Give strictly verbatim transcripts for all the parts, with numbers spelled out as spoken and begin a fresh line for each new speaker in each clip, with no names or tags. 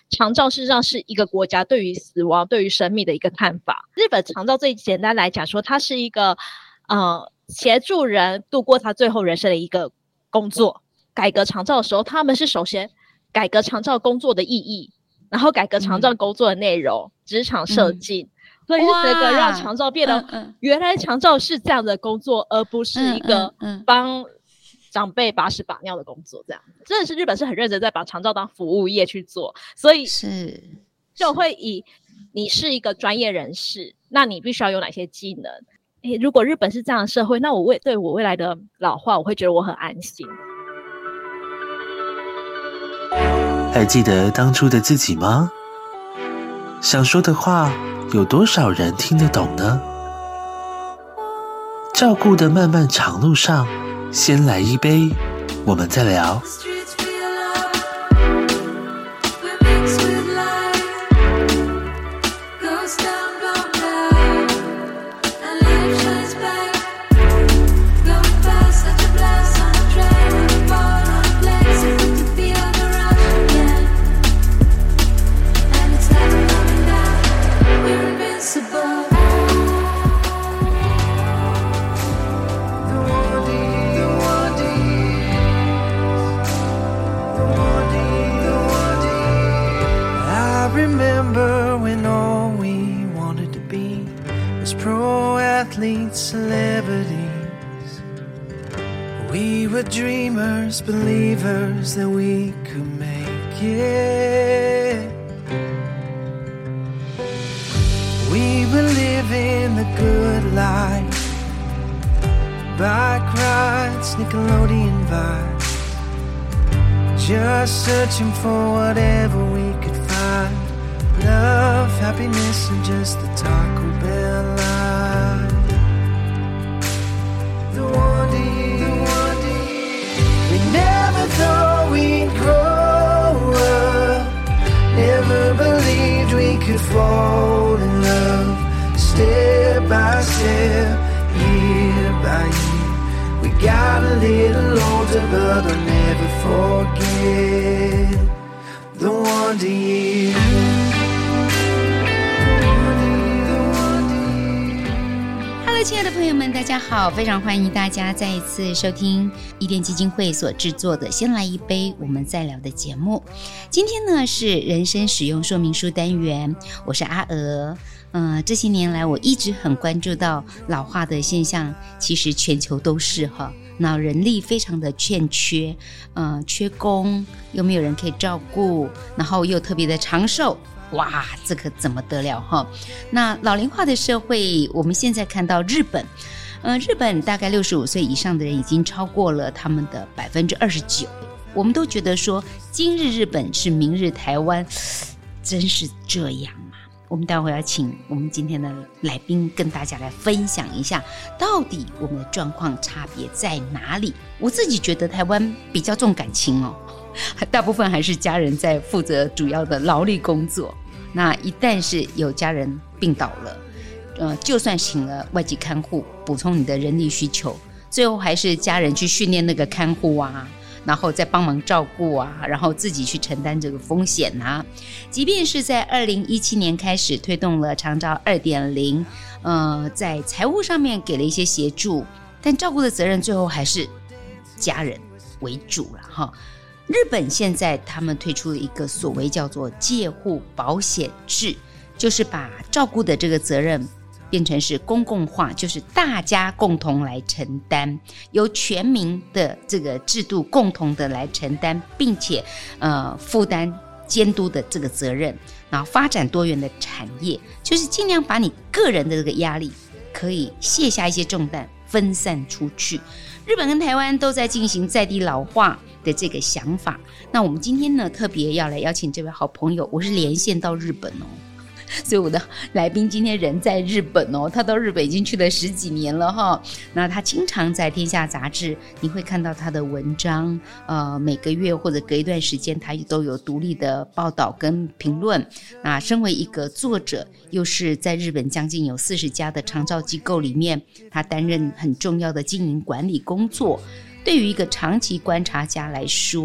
长照事实上是一个国家对于死亡对于生命的一个看法。日本长照最简单来讲说，它是一个呃协助人度过他最后人生的一个工作。改革长照的时候，他们是首先改革长照工作的意义，然后改革长照工作的内容、职、嗯、场设计、嗯，所以是这个让长照变得、嗯嗯、原来长照是这样的工作，而不是一个帮长辈把屎把尿的工作。这样真的是日本是很认真在把长照当服务业去做，所以
是
就会以你是一个专业人士，那你必须要有哪些技能。诶，如果日本是这样的社会，那我未对我未来的老化，我会觉得我很安心。
还记得当初的自己吗？想说的话有多少人听得懂呢？照顾的漫漫长路上，先来一杯，我们再聊。
Celebrities, we were dreamers, believers that we could make it. We were living the good life, bike rides, Nickelodeon vibes, just searching for whatever we could find. Love, happiness, and just the Taco Bell life. The wonder years, the wonder years. We never thought we'd grow up, never believed we could fall in love. Step by step, year by year, we got a little older, but I'll never forget the wonder years.
Hello， 亲爱的朋友们，大家好，非常欢迎大家再一次收听伊甸基金会所制作的先来一杯我们再聊的节目。今天呢是人生使用说明书单元，我是阿娥。呃，这些年来我一直很关注到老化的现象，其实全球都是哈，那人力非常的欠缺，呃，缺工，又没有人可以照顾，然后又特别的长寿。哇，这可怎么得了哈？那老龄化的社会，我们现在看到日本，呃，日本大概六十五岁以上的人已经超过了他们的百分之二十九。我们都觉得说，今日日本是明日台湾，真是这样吗？我们待会要请我们今天的来宾跟大家来分享一下，到底我们的状况差别在哪里？我自己觉得台湾比较重感情哦。大部分还是家人在负责主要的劳力工作，那一旦是有家人病倒了，呃，就算请了外籍看护补充你的人力需求，最后还是家人去训练那个看护啊，然后再帮忙照顾啊，然后自己去承担这个风险啊。即便是在二零一七年开始推动了长照 二点零， 呃，在财务上面给了一些协助，但照顾的责任最后还是家人为主了哈。日本现在他们推出了一个所谓叫做介护保险制，就是把照顾的这个责任变成是公共化，就是大家共同来承担，由全民的这个制度共同的来承担，并且呃负担监督的这个责任，然后发展多元的产业，就是尽量把你个人的这个压力可以卸下一些重担，分散出去。日本跟台湾都在进行在地老化的这个想法。那我们今天呢，特别要来邀请这位好朋友，我是连线到日本哦，所以我的来宾今天人在日本哦，他到日本已经去了十几年了哈。那他经常在天下杂志你会看到他的文章，呃，每个月或者隔一段时间他都有独立的报道跟评论。那身为一个作者，又是在日本将近有四十家的长照机构里面，他担任很重要的经营管理工作。对于一个长期观察家来说，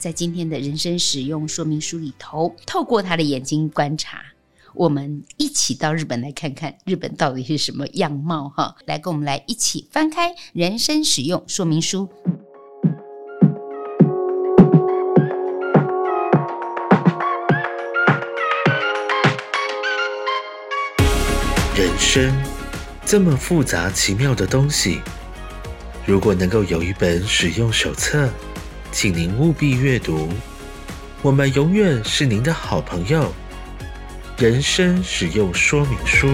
在今天的人生使用说明书里头，透过他的眼睛观察，我们一起到日本来看看日本到底是什么样貌哈！来跟我们来一起翻开人生使用说明书。
人生这么复杂奇妙的东西，如果能够有一本使用手册，请您务必阅读。我们永远是您的好朋友。人生使用说明书。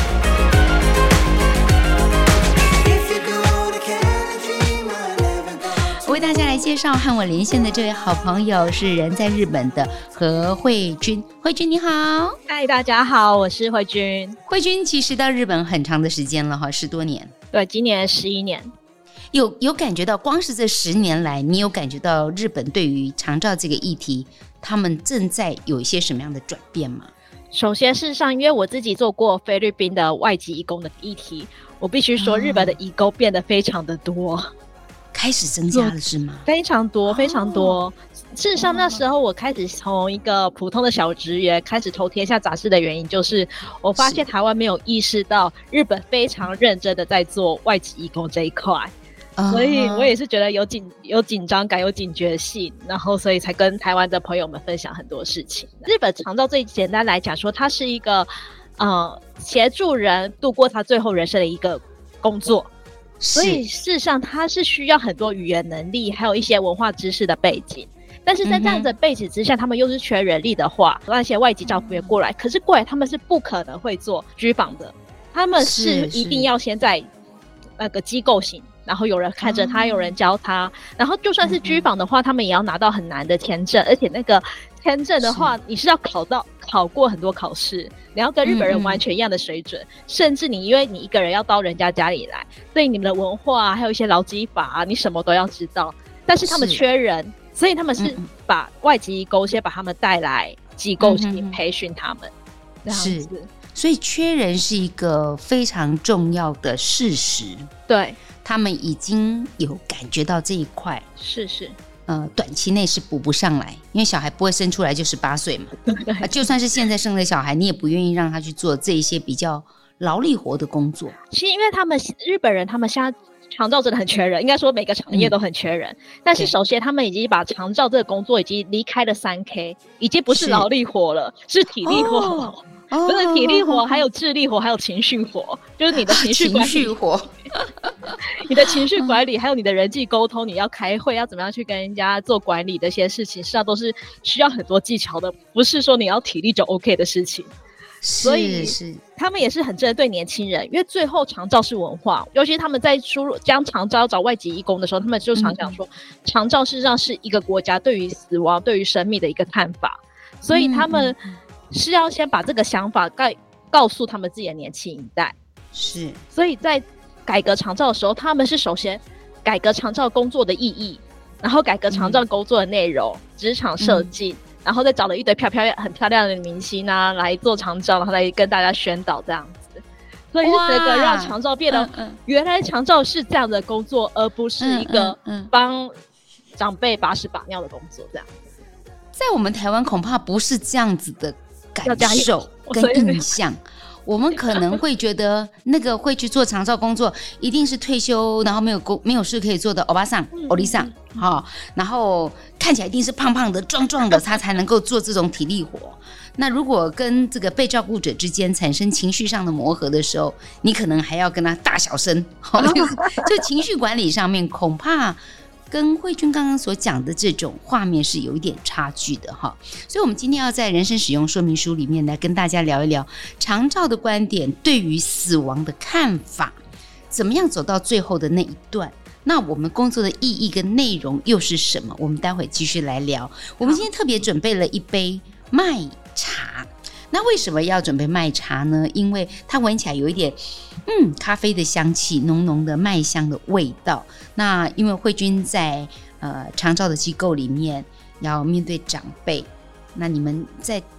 我为大家来介绍和我连线的这位好朋友是人在日本的何慧君。慧君你好。
嗨，大家好，我是慧君。
慧君其实到日本很长的时间了哈，十多年。
对，今年十一年。
有有感觉到，光是这十年来，你有感觉到日本对于长照这个议题，他们正在有一些什么样的转变吗？
首先，事实上，因为我自己做过菲律宾的外籍移工的议题，我必须说，日本的移工变得非常的多。哦，
开始增加了是吗？
非常多非常多。哦，事实上那时候我开始从一个普通的小职员开始投天下杂志的原因，就是我发现台湾没有意识到日本非常认真的在做外籍移工这一块，所以我也是觉得有紧有紧张感，有警觉性，然后所以才跟台湾的朋友们分享很多事情。日本长照最简单来讲说，它是一个呃协助人度过他最后人生的一个工作，所以事实上它是需要很多语言能力，还有一些文化知识的背景。但是在这样的背景之下，他们又是缺人力的话，那些外籍照服员过来，可是过来他们是不可能会做居访的，他们是一定要先在那个机构型，然后有人看着他，有人教他，然后就算是居访的话，他们也要拿到很难的签证，而且那个签证的话，你是要考到考过很多考试，你要跟日本人完全一样的水准，甚至你因为你一个人要到人家家里来，所以你们的文化还有一些劳基法啊，你什么都要知道。但是他们缺人，所以他们是把外籍移工先把他们带来机构型培训他们，这样子。
是，所以缺人是一个非常重要的事实。
对，
他们已经有感觉到这一块，
是是，
呃，短期内是补不上来，因为小孩不会生出来就十八岁嘛。啊，就算是现在生的小孩，你也不愿意让他去做这一些比较劳力活的工作。
其实因为他们日本人，他们现在长照真的很缺人，应该说每个产业都很缺人，嗯，但是首先他们已经把长照这个工作已经离开了 三 K， 已经不是劳力活了， 是, 是体力活。哦，不是体力活，还有智力活，还有情绪活，就是你的情绪管理，
情绪活
你的情绪管理，还有你的人际沟通，你要开会，要怎么样去跟人家做管理的一些事情，实际上都是需要很多技巧的，不是说你要体力就 OK 的事情。所以他们也是很针对年轻人，因为最后长照是文化，尤其他们在输入将长照找外籍移工的时候，他们就常讲说，嗯，长照事实上是一个国家对于死亡、对于生命的一个看法，所以他们是要先把这个想法告告诉他们自己的年轻一代。
是，
所以在改革长照的时候，他们是首先改革长照工作的意义，然后改革长照工作的内容、职，嗯，场设计，嗯，然后再找了一堆漂漂很漂亮的明星啊来做长照，然后来跟大家宣导这样子。所以是这个让长照变得，嗯嗯，原来长照是这样的工作，而不是一个帮长辈把屎把尿的工作这样。
在我们台湾恐怕不是这样子的感受跟印象，我们可能会觉得那个会去做长照工作一定是退休然后没有工没有事可以做的欧巴桑、欧丽桑，哦，然后看起来一定是胖胖的壮壮的，他才能够做这种体力活。那如果跟这个被照顾者之间产生情绪上的磨合的时候，你可能还要跟他大小声，哦，就, 就情绪管理上面恐怕跟慧君刚刚所讲的这种画面是有一点差距的哈。所以我们今天要在人生使用说明书里面来跟大家聊一聊长照的观点对于死亡的看法，怎么样走到最后的那一段，那我们工作的意义跟内容又是什么，我们待会继续来聊。我们今天特别准备了一杯麦茶，那为什么要准备麦茶呢？因为它闻起来有一点嗯咖啡的香气，浓浓的麦香的味道。那因为慧君在呃长照的机构里面要面对长辈，那你们在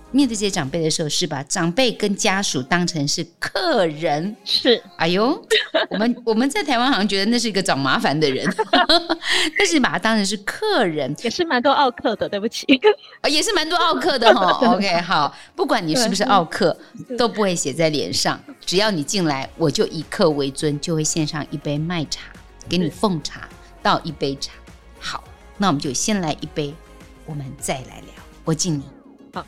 面对这些长辈的时候，是把长辈跟家属当成是客人。
是，
哎呦，我们我们在台湾好像觉得那是一个找麻烦的人，但是把他当成是客人，
也是蛮多奥客的，对不起，
也是蛮多奥客的哈。OK， 好，不管你是不是奥客，都不会写在脸上，只要你进来，我就以客为尊，就会献上一杯麦茶，给你奉茶，倒一杯茶。好，那我们就先来一杯，我们再来聊。我敬你。
好。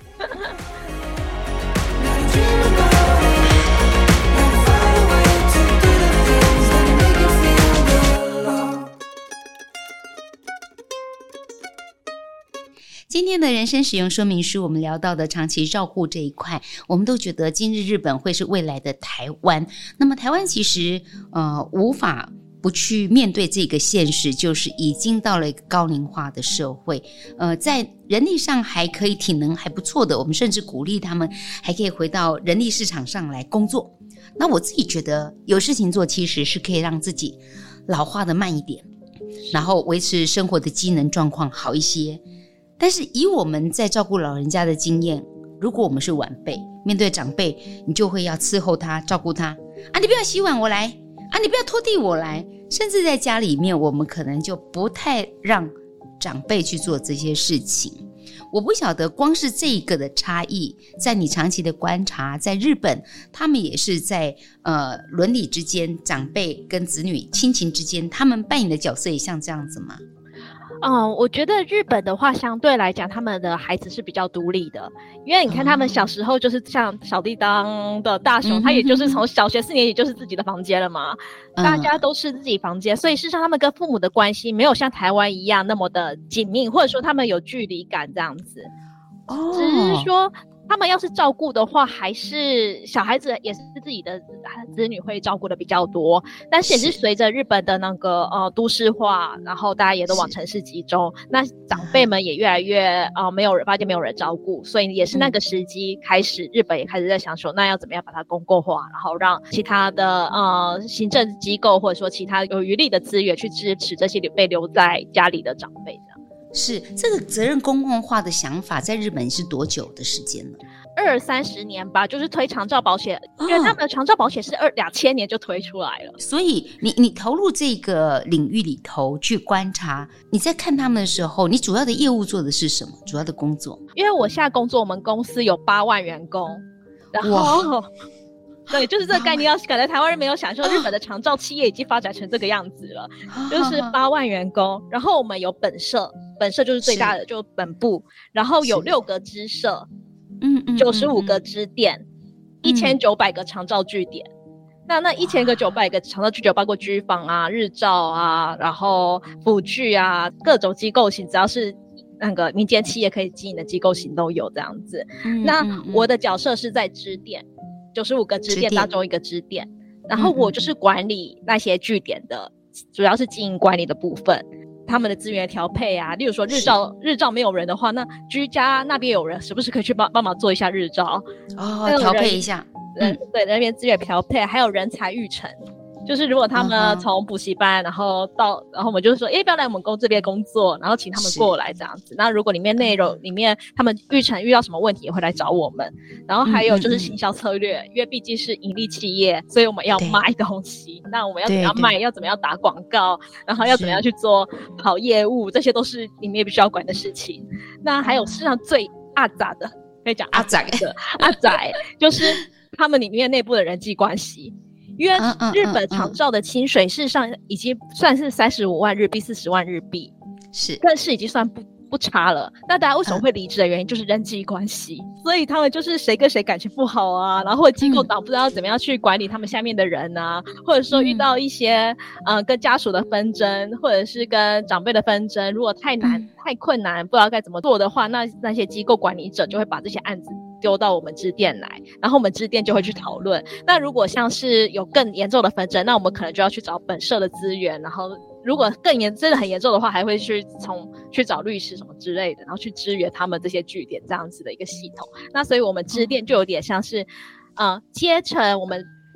今天的人生使用说明书，我们聊到的长期照顾这一块，我们都觉得今日日本会是未来的台湾。那么台湾其实呃无法不去面对这个现实，就是已经到了一个高龄化的社会，呃，在人力上还可以体能还不错的，我们甚至鼓励他们还可以回到人力市场上来工作。那我自己觉得有事情做其实是可以让自己老化的慢一点，然后维持生活的机能状况好一些。但是以我们在照顾老人家的经验，如果我们是晚辈，面对长辈，你就会要伺候他，照顾他啊，你不要洗碗我来啊，你不要拖地我来，甚至在家里面我们可能就不太让长辈去做这些事情。我不晓得光是这一个的差异，在你长期的观察，在日本他们也是在呃伦理之间，长辈跟子女亲情之间，他们扮演的角色也像这样子吗？
嗯，我觉得日本的话，相对来讲，他们的孩子是比较独立的，因为你看他们小时候就是像小叮当的大雄，嗯、他也就是从小学四年级就是自己的房间了嘛，嗯、大家都是自己房间，所以事实上他们跟父母的关系没有像台湾一样那么的紧密，或者说他们有距离感这样子。哦，只是说他们要是照顾的话，还是小孩子也是自己的子女会照顾的比较多，但是也是随着日本的那个呃都市化，然后大家也都往城市集中，那长辈们也越来越呃没有人发现没有人照顾，所以也是那个时机开始，嗯、日本也开始在想说，那要怎么样把它公共化，然后让其他的呃行政机构或者说其他有余力的资源去支持这些被留在家里的长辈这样。
是这个责任公共化的想法在日本是多久的时间呢？
二三十年吧，就是推长照保险，哦、因为他们的长照保险是二两千年就推出来了。
所以你你投入这个领域里头去观察，你在看他们的时候，你主要的业务做的是什么？主要的工作？
因为我现在工作，我们公司有八万员工，然后。对，就是这个概念要可能台湾人没有想说，日本的长照企业已经发展成这个样子了，就是八万员工，然后我们有本社，本社就是最大的，就本部，然后有六个支社，嗯嗯，九十五个支店，一千九百个长照据点。那那一千个九百个长照据点，包括居房啊、日照啊，然后辅具啊，各种机构型，只要是那个民间企业可以经营的机构型都有这样子。嗯、那我的角色是在支店。九十五个支店当中一个支店，然后我就是管理那些据点的，主要是经营管理的部分，他们的资源调配啊，例如说日照日照没有人的话，那居家那边有人，是不是可以去帮帮忙做一下日照？
哦，调配一下，
嗯，对，那边资源调配，还有人才育成。就是如果他们从补习班，然后到，然后我们就是说，哎，不要来我们公这边工作，然后请他们过来这样子。那如果里面内容里面他们育成遇到什么问题，也会来找我们。然后还有就是行销策略，嗯嗯嗯因为毕竟是盈利企业，所以我们要卖东西。那我们要怎么样卖？要怎么样打广告？然后要怎么样去做跑业务？这些都是里面必须要管的事情。那还有世上最阿杂的，可以讲阿杂的阿杂，就是他们里面内部的人际关系。因为日本长照的薪水事实上已经算是三十五万日币、四十万日币，
是，
但是已经算不不差了。那大家为什么会离职的原因就是人际关系，嗯、所以他们就是谁跟谁感情不好啊，然后或者机构党不知道怎么样去管理他们下面的人啊，嗯、或者说遇到一些嗯、呃、跟家属的纷争，或者是跟长辈的纷争，如果太难、嗯、太困难，不知道该怎么做的话，那那些机构管理者就会把这些案子丢到我们支店来，然后我们支店就会去讨论。那如果像是有更严重的纷争，那我们可能就要去找本社的资源，然后如果更严真的很严重的话，还会去从去找律师什么之类的，然后去支援他们这些据点这样子的一个系统。那所以我们支店就有点像是呃接成我们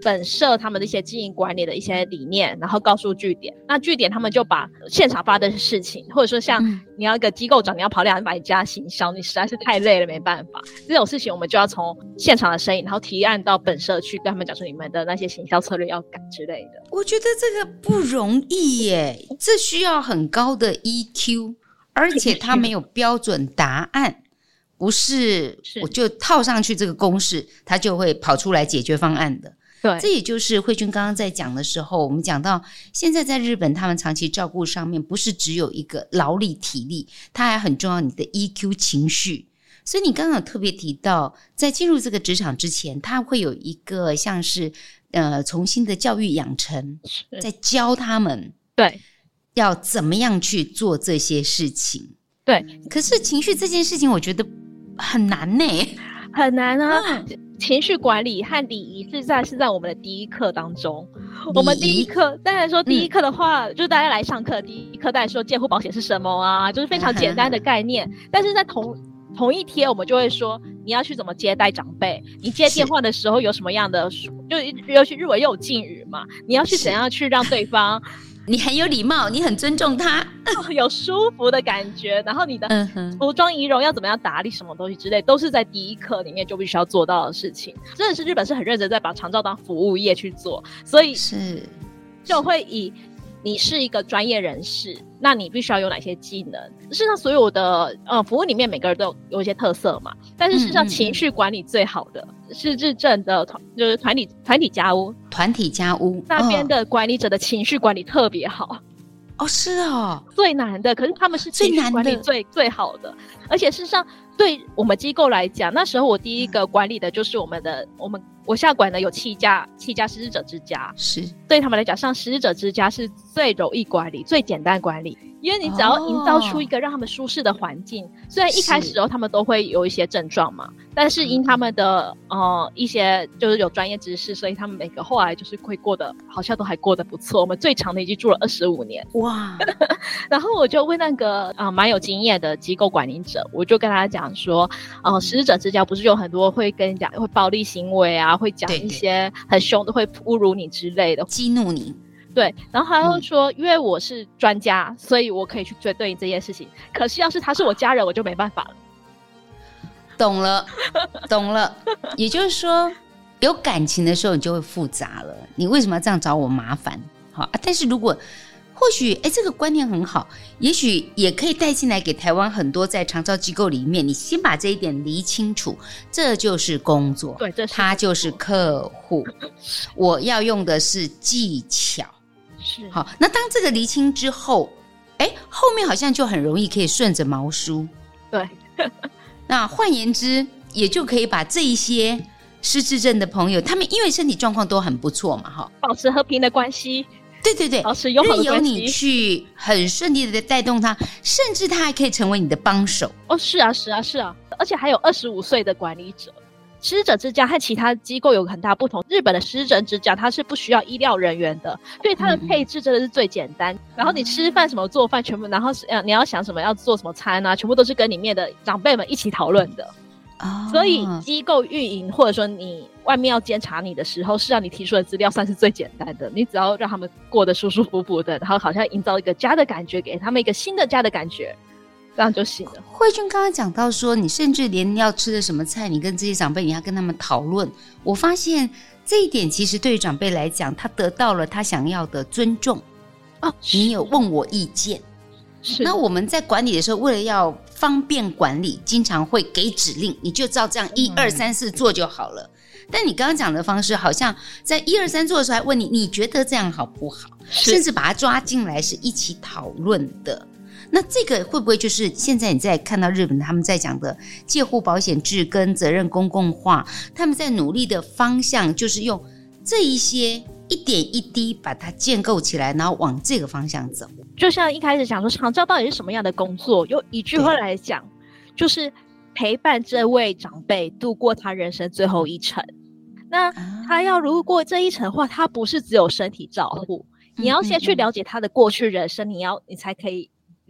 本社他们的一些经营管理的一些理念，然后告诉据点，那据点他们就把现场发生的事情，或者说像你要一个机构长，你要跑两百家行销，你实在是太累了，没办法，这种事情我们就要从现场的声音，然后提案到本社去跟他们讲说你们的那些行销策略要改之类的。
我觉得这个不容易耶，这需要很高的 E Q， 而且它没有标准答案，不是我就套上去这个公式，它就会跑出来解决方案的。
对，
这也就是慧君刚刚在讲的时候，我们讲到现在在日本，他们长期照顾上面不是只有一个劳力体力，它还很重要你的 E Q 情绪。所以你刚刚有特别提到，在进入这个职场之前，他会有一个像是呃重新的教育养成，在教他们
对
要怎么样去做这些事情。
对，
可是情绪这件事情，我觉得很难呢，
很难啊。
嗯
情绪管理和礼仪是在是在我们的第一课当中。我们第一课当然说第一课的话、嗯、就是大家来上课第一课当然说介护保险是什么啊，就是非常简单的概念、嗯、但是在同同一天我们就会说你要去怎么接待长辈，你接电话的时候有什么样的，就尤其日文又有敬语嘛，你要去怎样去让对方
你很有礼貌，你很尊重他
有舒服的感觉，然后你的服装仪容要怎么样打理什么东西之类，都是在第一课里面就必须要做到的事情。真的是日本是很认真在把长照当服务业去做，所以
是
就会以你是一个专业人士，那你必须要有哪些技能。事实上所有的呃服务里面每个人都 有, 有一些特色嘛，但是事实上情绪管理最好的是日正的就是团体团体家屋
团体家屋
那边的管理者的情绪管理特别好。
哦，是哦，
最难的，可是他们是情绪管理最最好的，而且事实上对我们机构来讲，那时候我第一个管理的就是我们的我们我下管的有七家七家失智者之家，
是对
他们来讲，上失智者之家是最容易管理、最简单管理，因为你只要营造出一个让他们舒适的环境。哦、虽然一开始哦他们都会有一些症状嘛，但是因他们的呃一些就是有专业知识，所以他们每个后来就是会过得好像都还过得不错。我们最长的已经住了二十五年，哇！然后我就问那个啊蛮、呃、有经验的机构管理者，我就跟他讲说，呃，失智者之家不是有很多会跟你讲会暴力行为啊，会讲一些很凶的，会侮辱你之类的，
激怒你。
对，然后他会说、嗯、因为我是专家，所以我可以去对对应这件事情，可是要是他是我家人我就没办法了。
懂了懂了，也就是说有感情的时候你就会复杂了，你为什么要这样找我麻烦？好、啊，但是如果或许哎，这个观念很好，也许也可以带进来给台湾很多在长照机构里面，你先把这一点理清楚，这就是工作，
对，这是
他就是客户，我要用的是技巧，
是
好。那当这个理清之后，哎，后面好像就很容易可以顺着毛梳，
对。
那换言之，也就可以把这一些失智症的朋友，他们因为身体状况都很不错嘛，哈，
保持和平的关系。
对对对，
是由
你去很顺利的带动他，甚至他还可以成为你的帮手。
哦，是啊，是啊，是啊，而且还有二十五岁的管理者。失智者之家和其他机构有很大不同，日本的失智者之家它是不需要医疗人员的，所以它的配置真的是最简单。嗯、然后你吃饭什么做饭全部，然后你要想什么要做什么餐啊，全部都是跟里面的长辈们一起讨论的。哦、所以机构运营或者说你外面要监察你的时候，是让你提出的资料算是最简单的，你只要让他们过得舒舒服服的，然后好像营造一个家的感觉，给他们一个新的家的感觉，这样就行了。
慧君刚刚讲到说，你甚至连要吃的什么菜，你跟这些长辈你要跟他们讨论，我发现这一点其实对于长辈来讲，他得到了他想要的尊重。哦，你有问我意见，是。那我们在管理的时候，为了要方便管理，经常会给指令，你就照这样一二三四做就好了。但你刚刚讲的方式，好像在一二三做的时候还问你，你觉得这样好不好？甚至把它抓进来，是一起讨论的。那这个会不会就是现在你在看到日本他们在讲的介护保险制跟责任公共化，他们在努力的方向就是用这一些一点一滴把它建构起来，然后往这个方向走。
就像一开始讲说长照到底是什么样的工作，用一句话来讲，就是陪伴这位长辈度过他人生最后一程。那他要如果过这一程的话，他不是只有身体照护，你要先去了解他的过去人生，你要你才可以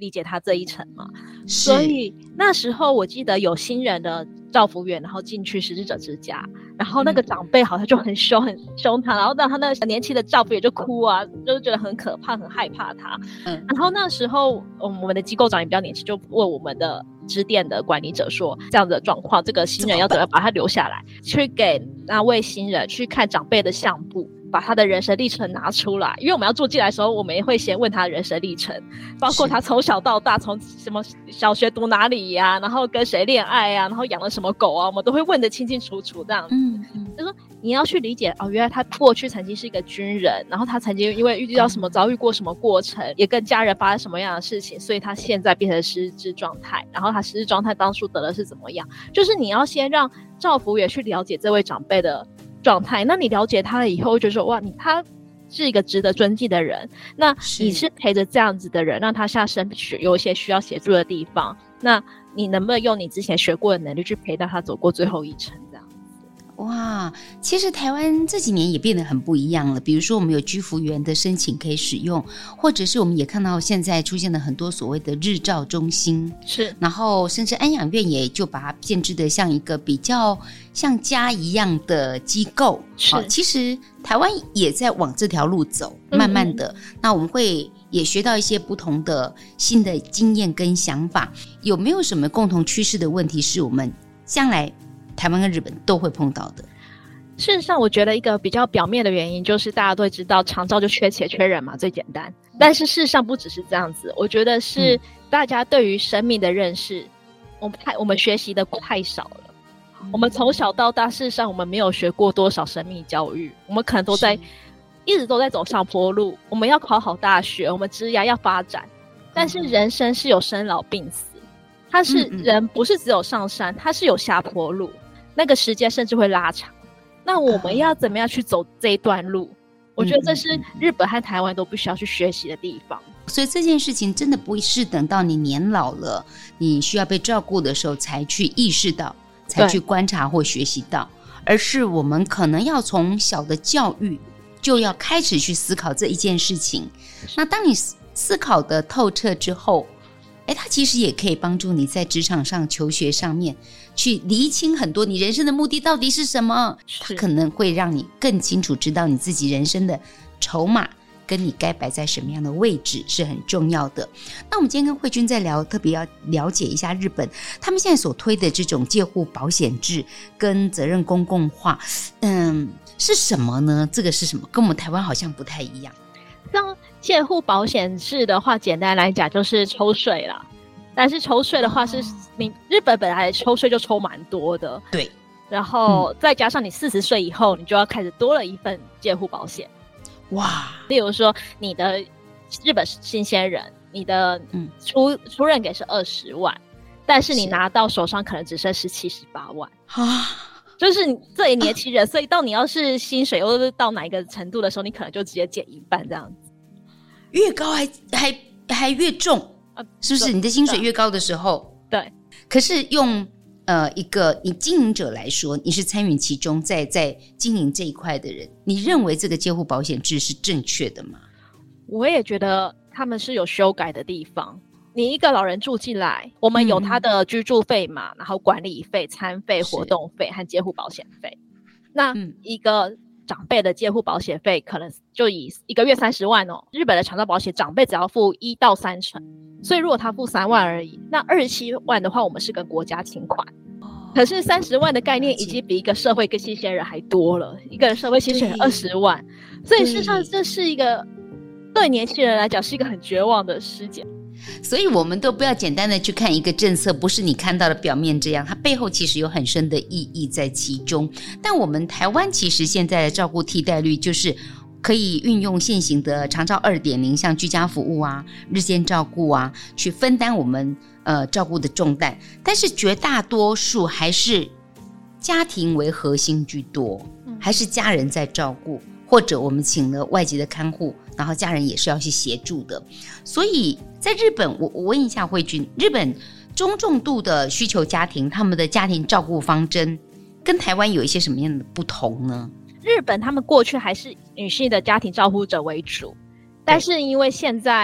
理解他这一层嘛。所以那时候我记得有新人的照服员，然后进去失智者之家，然后那个长辈好像就很凶很凶他，然后让他那个年轻的照服员就哭啊，就是觉得很可怕很害怕他。嗯，然后那时候我们的机构长也比较年轻，就问我们的支店的管理者说，这样的状况这个新人要怎么把他留下来，去给那位新人去看长辈的相簿，把他的人生历程拿出来。因为我们要住进来的时候，我们也会先问他的人生历程，包括他从小到大从什么小学读哪里呀、啊，然后跟谁恋爱啊，然后养了什么狗啊，我们都会问得清清楚楚这样子。嗯嗯，就说你要去理解哦，原来他过去曾经是一个军人，然后他曾经因为遇到什么遭遇过什么过程，也跟家人发生什么样的事情，所以他现在变成失智状态，然后他失智状态当初得的是怎么样，就是你要先让照服员去了解这位长辈的状态。那你了解他了以后，就说哇，你他是一个值得尊敬的人，那你是陪着这样子的人，让他下生有一些需要协助的地方，那你能不能用你之前学过的能力去陪到他走过最后一程这样子。
哇，其实台湾这几年也变得很不一样了，比如说我们有居服员的申请可以使用，或者是我们也看到现在出现了很多所谓的日照中心，是，然后甚至安养院也就把它建制的像一个比较像家一样的机构，是、哦、其实台湾也在往这条路走，慢慢的、嗯、那我们会也学到一些不同的新的经验跟想法。有没有什么共同趋势的问题是我们将来台湾跟日本都会碰到的？
事实上我觉得一个比较表面的原因就是大家都会知道长照就缺钱缺人嘛，最简单，但是事实上不只是这样子，我觉得是大家对于生命的认识我们太我们学习的太少了。我们从小到大事实上我们没有学过多少生命教育，我们可能都在一直都在走上坡路，我们要考好大学，我们职业要发展，但是人生是有生老病死，它是人不是只有上山，它是有下坡路，那个时间甚至会拉长。那我们要怎么样去走这一段路？我觉得这是日本和台湾都必须要去学习的地方。
所以这件事情真的不是等到你年老了，你需要被照顾的时候才去意识到，才去观察或学习到，而是我们可能要从小的教育就要开始去思考这一件事情。那当你思考的透彻之后，诶，它其实也可以帮助你在职场上求学上面去厘清很多你人生的目的到底是什么，它可能会让你更清楚知道你自己人生的筹码跟你该摆在什么样的位置是很重要的。那我们今天跟慧君在聊，特别要了解一下日本他们现在所推的这种介护保险制跟责任公共化，嗯，是什么呢？这个是什么？跟我们台湾好像不太一样。
像介护保险制的话，简单来讲就是抽税啦。但是抽税的话是、哦、你日本本来抽税就抽蛮多的，
对。
然后再加上你四十岁以后，你就要开始多了一份介护保险。
哇！
例如说你的日本新鲜人，你的出、嗯、出任给是二十万，但是你拿到手上可能只剩十七、十八万啊。就是你这一年轻人、啊，所以到你要是薪水又到哪一个程度的时候，你可能就直接减一半这样子。
越高还还还越重、啊、是不是？你的薪水越高的时候，
对。
可是用呃一个你经营者来说，你是参与其中，在在经营这一块的人，你认为这个介护保险制是正确的吗？
我也觉得他们是有修改的地方。你一个老人住进来，我们有他的居住费嘛、嗯、然后管理费、餐费、活动费和介护保险费。那一个长辈的介护保险费可能就以一个月三十万哦，日本的长照保险长辈只要付一到三成，所以如果他付三万而已，那二十七万的话我们是跟国家请款。可是三十万的概念已经比一个社会跟新鲜人还多了，一个社会新鲜人二十万，所以事实上这是一个对年轻人来讲是一个很绝望的事件。
所以我们都不要简单的去看一个政策，不是你看到的表面这样，它背后其实有很深的意义在其中。但我们台湾其实现在的照顾替代率就是可以运用现行的长照 二点零， 像居家服务啊、日间照顾啊，去分担我们呃照顾的重担，但是绝大多数还是家庭为核心居多，还是家人在照顾，或者我们请了外籍的看护，然后家人也是要去协助的。所以在日本，我我问一下慧君，日本中重度的需求家庭，他们的家庭照顾方针跟台湾有一些什么样的不同呢？
日本他们过去还是女性的家庭照顾者为主，但是因为现在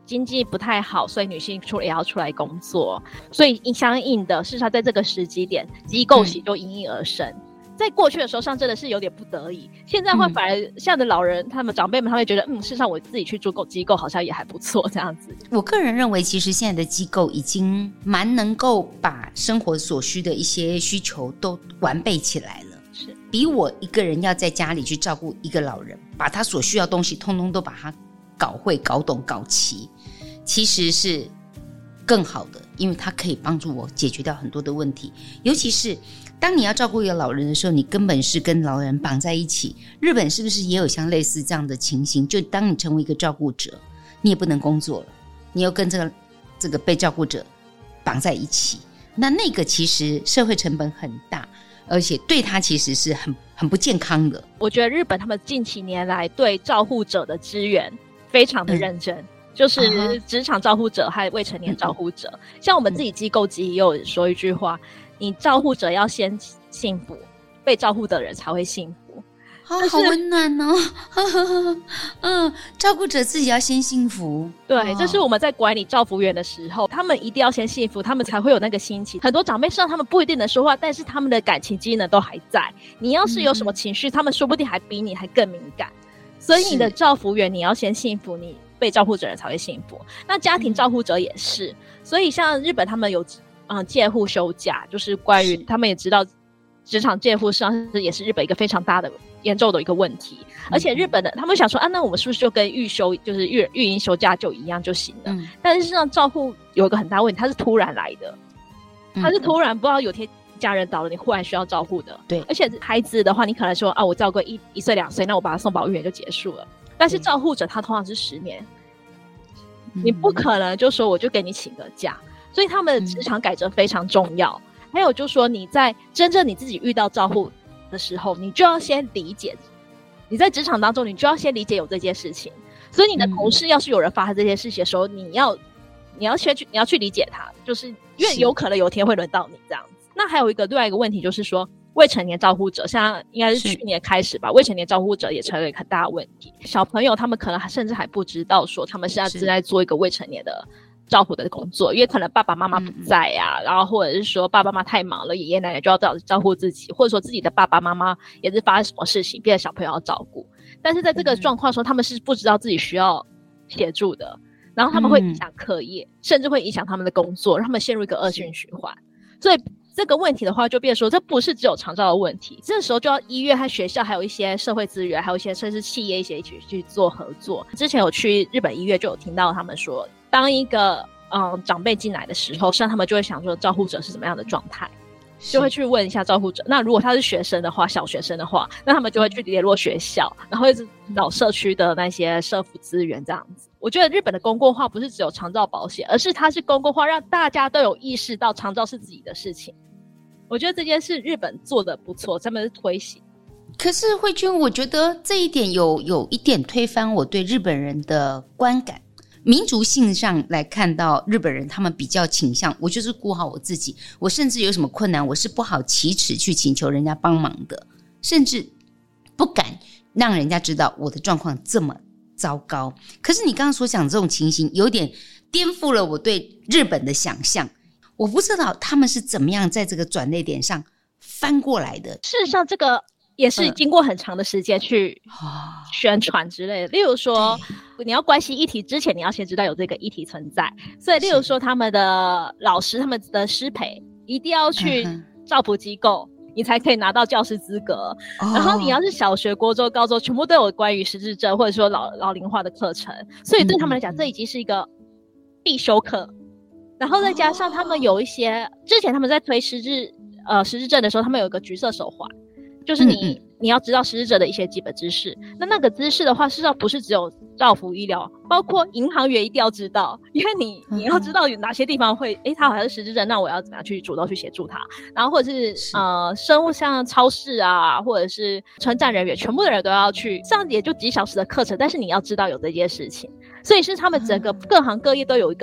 经济不太好，所以女性出也要出来工作，所以相应的事实上在这个时机点，机构洗就应运而生。嗯，在过去的时候上真的是有点不得已，现在会反而现在的老人、嗯、他们长辈们他会觉得嗯，事实上我自己去住机构好像也还不错这样子。
我个人认为其实现在的机构已经蛮能够把生活所需的一些需求都完备起来了，
是
比我一个人要在家里去照顾一个老人，把他所需要的东西通通都把他搞会搞懂搞齐，其实是更好的，因为他可以帮助我解决掉很多的问题。尤其是当你要照顾一个老人的时候，你根本是跟老人绑在一起。日本是不是也有像类似这样的情形，就当你成为一个照顾者，你也不能工作了，你又跟这个这个被照顾者绑在一起，那那个其实社会成本很大，而且对他其实是很很不健康的。
我觉得日本他们近几年来对照护者的支援非常的认真、嗯就是职场照护者和未成年照护者、嗯、像我们自己机构级也有说一句话，你照护者要先幸福，被照护的人才会幸福。
哦、好温暖哦嗯，照顾者自己要先幸福。
对、
哦、
这是我们在管理照服员的时候，他们一定要先幸福，他们才会有那个心情。很多长辈上他们不一定能说话，但是他们的感情机能都还在，你要是有什么情绪、嗯、他们说不定还比你还更敏感。所以你的照服员你要先幸福，你被照顾者人才会幸福。那家庭照护者也是、嗯、所以像日本他们有嗯介护休假，就是关于他们也知道职场介护实际上也是日本一个非常大的严重的一个问题、嗯、而且日本的他们想说啊，那我们是不是就跟育休就是育育婴休假就一样就行了、嗯、但是实际上照护有一个很大问题，它是突然来的，它是突然不知道有天家人倒了，你忽然需要照顾的。
对，
而且孩子的话你可能说啊，我照顾一一岁两岁，那我把他送保育园就结束了，但是照护者他通常是十年、嗯、你不可能就说我就给你请个假，所以他们的职场改革非常重要、嗯、还有就是说你在真正你自己遇到照护的时候，你就要先理解，你在职场当中你就要先理解有这件事情，所以你的同事要是有人发生这件事情的时候、嗯、你要你要先去你要去理解他，就是因为有可能有天会轮到你这样子。那还有一个另外一个问题就是说未成年照护者，像应该是去年开始吧，未成年照护者也成了一个很大的问题。小朋友他们可能甚至还不知道说他们现在正在做一个未成年的照护的工作，因为可能爸爸妈妈不在啊、嗯、然后或者是说爸爸妈妈太忙了，爷爷奶奶就要照照顾自己，或者说自己的爸爸妈妈也是发生什么事情变成小朋友要照顾，但是在这个状况的时候、嗯、他们是不知道自己需要协助的，然后他们会影响课业、嗯、甚至会影响他们的工作，让他们陷入一个恶性循环。所以这个问题的话就变成说这不是只有长照的问题，这时候就要医院和学校还有一些社会资源还有一些甚至企业一些一起去做合作。之前有去日本医院就有听到他们说，当一个嗯长辈进来的时候，实际上他们就会想说照护者是什么样的状态，就会去问一下照护者。那如果他是学生的话，小学生的话，那他们就会去联络学校，然后一直找社区的那些社福资源这样子。我觉得日本的公共化不是只有长照保险，而是它是公共化，让大家都有意识到长照是自己的事情。我觉得这件事日本做得不错，他们是推行。
可是慧君，我觉得这一点有有一点推翻我对日本人的观感。民族性上来看到日本人他们比较倾向我就是顾好我自己，我甚至有什么困难我是不好启齿去请求人家帮忙的，甚至不敢让人家知道我的状况这么糟糕。可是你刚刚所讲的这种情形有点颠覆了我对日本的想象，我不知道他们是怎么样在这个转捩点上翻过来的。
事实上这个也是经过很长的时间去宣传之类的、嗯、例如说你要关心议题之前你要先知道有这个议题存在，所以例如说他们的老师他们的师培一定要去照服机构、嗯、你才可以拿到教师资格、哦、然后你要是小学国中高中全部都有关于失智症或者说老老龄化的课程，所以对他们来讲、嗯、这已经是一个必修课。然后再加上他们有一些、哦、之前他们在推失智呃失智症的时候，他们有一个橘色手环，就是你、嗯、你要知道失智者的一些基本知识。那那个知识的话事实上不是只有照服医疗，包括银行员一定要知道，因为你你要知道有哪些地方会诶他好像是失智症，那我要怎么样去主动去协助他。然后或者是, 是呃生物像超市啊或者是车站人员全部的人都要去，这样也就几小时的课程，但是你要知道有这件事情。所以是他们整个各行各业都有一个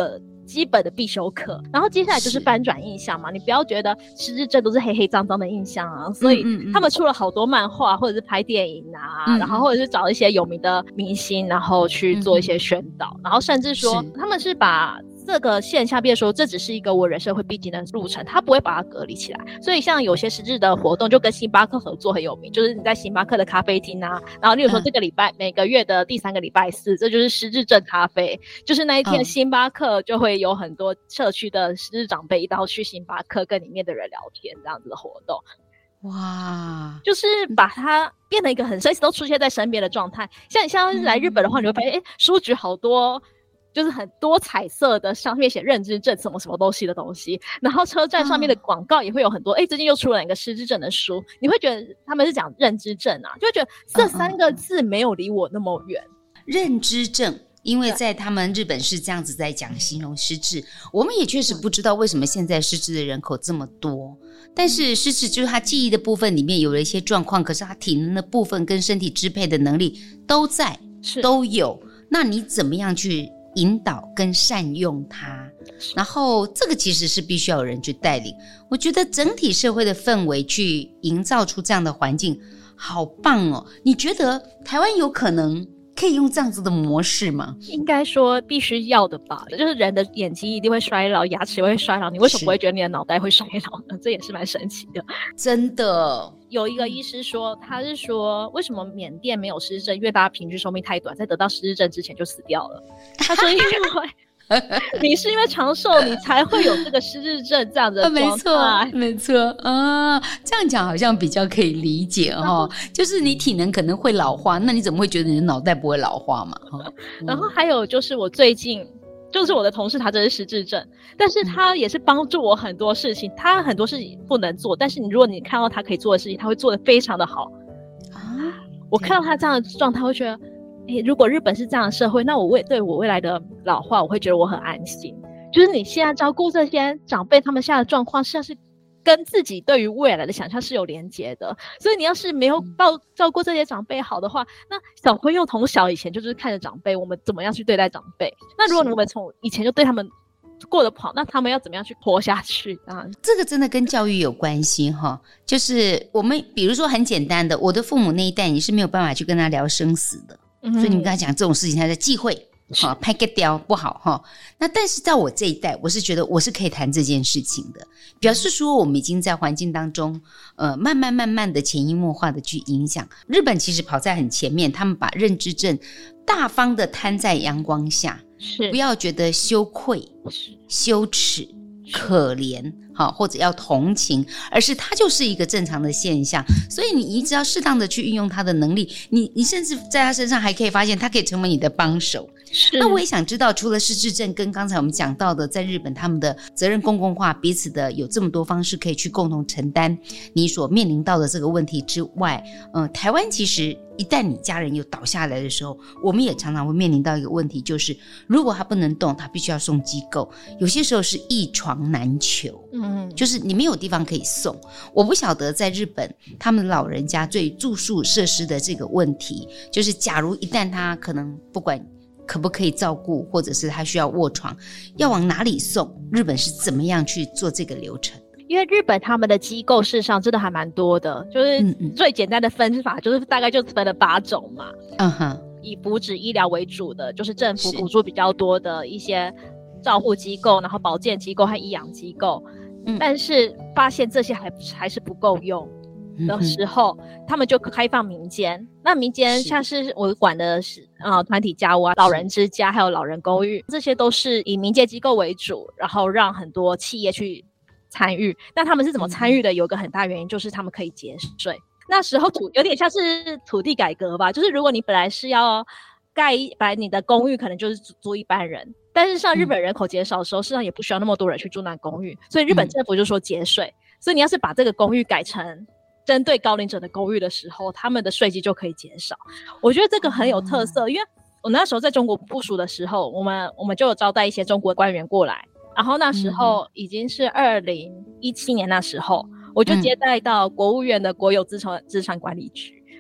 基本的必修课。然后接下来就是翻转印象嘛，你不要觉得失智症都是黑黑脏脏的印象啊，所以他们出了好多漫画或者是拍电影啊、嗯、然后或者是找一些有名的明星然后去做一些宣导、嗯、然后甚至说他们是把这个现象变说这只是一个我人生会必经的路程，他不会把它隔离起来。所以像有些实质的活动就跟星巴克合作很有名，就是你在星巴克的咖啡厅啊，然后例如说这个礼拜、嗯、每个月的第三个礼拜四，这就是失智症咖啡，就是那一天星巴克就会有很多社区的失智长辈一道去星巴克跟里面的人聊天这样子的活动。哇，就是把它变成一个很随时都出现在身边的状态。像你像来日本的话、嗯、你会发现哎，书局好多就是很多彩色的，上面写认知症什么什么东西的东西，然后车站上面的广告也会有很多，哎、嗯，最近又出了一个失智症的书，你会觉得他们是讲认知症啊，就会觉得这三个字没有离我那么远。
认知症，因为在他们日本是这样子在讲形容失智，我们也确实不知道为什么现在失智的人口这么多，但是失智就是他记忆的部分里面有了一些状况，可是他体能的部分跟身体支配的能力都在，都有，那你怎么样去引导跟善用它，然后这个其实是必须要有人去带领。我觉得整体社会的氛围去营造出这样的环境好棒哦。你觉得台湾有可能可以用这样子的模式吗？
应该说必须要的吧，就是人的眼睛一定会衰老，牙齿也会衰老，你为什么不会觉得你的脑袋会衰老呢？这也是蛮神奇的。真的有一个医师说，他是说为什么缅甸没有失智症，因为大家平均寿命太短，在得到失智症之前就死掉了。他说因为你是因为长寿你才会有这个失智症这样的状态、
没错没错啊，这样讲好像比较可以理解哦、嗯、就是你体能可能会老化，那你怎么会觉得你的脑袋不会老化嘛、嗯、
然后还有就是我最近就是我的同事他真是失智症，但是他也是帮助我很多事情、嗯、他很多事情不能做，但是你如果你看到他可以做的事情他会做得非常的好啊。我看到他这样的状态会觉得欸、如果日本是这样的社会，那我未对我未来的老化我会觉得我很安心。就是你现在照顾这些长辈他们现在的状况实际上是跟自己对于未来的想象是有连结的，所以你要是没有照照顾这些长辈好的话，那小朋友从小以前就是看着长辈我们怎么样去对待长辈，那如果我们从以前就对他们过得不好，那他们要怎么样去活下去啊？
这个真的跟教育有关系哈。就是我们比如说很简单的，我的父母那一代你是没有办法去跟他聊生死的，所以你们跟他讲这种事情他在忌讳好拍个雕不好哈。那但是在我这一代我是觉得我是可以谈这件事情的，表示说我们已经在环境当中呃，慢慢慢慢的潜移默化的去影响。日本其实跑在很前面，他们把认知症大方的摊在阳光下，是不要觉得羞愧羞耻可怜好，或者要同情，而是它就是一个正常的现象。所以你一直要适当的去运用他的能力，你你甚至在他身上还可以发现他可以成为你的帮手。那我也想知道，除了失智症跟刚才我们讲到的在日本他们的责任公共化，彼此的有这么多方式可以去共同承担你所面临到的这个问题之外，呃，台湾其实一旦你家人有倒下来的时候，我们也常常会面临到一个问题，就是如果他不能动，他必须要送机构，有些时候是一床难求，嗯，就是你没有地方可以送。我不晓得在日本他们老人家对住宿设施的这个问题，就是假如一旦他可能不管可不可以照顾，或者是他需要卧床，要往哪里送，日本是怎么样去做这个流程？
因为日本他们的机构事实上真的还蛮多的，就是最简单的分法就是大概就分了八种嘛。嗯哼，以福祉医疗为主的就是政府补助比较多的一些照护机构，然后保健机构和医养机构、嗯、但是发现这些还还是不够用的时候、嗯、他们就开放民间。那民间像是我管的是呃团体家屋啊、老人之家还有老人公寓，这些都是以民间机构为主，然后让很多企业去参与。那他们是怎么参与的？有个很大原因就是他们可以节税。那时候土有点像是土地改革吧，就是如果你本来是要盖一把你的公寓可能就是租一般人，但是像日本人口减少的时候、嗯、事实上也不需要那么多人去住那公寓，所以日本政府就说节税、嗯、所以你要是把这个公寓改成针对高龄者的公寓的时候，他们的税基就可以减少。我觉得这个很有特色、嗯、因为我那时候在中国部署的时候，我们我们就有招待一些中国官员过来，然后那时候已经是二零一七年，那时候我就接待到国务院的国有资产资产管理局、嗯、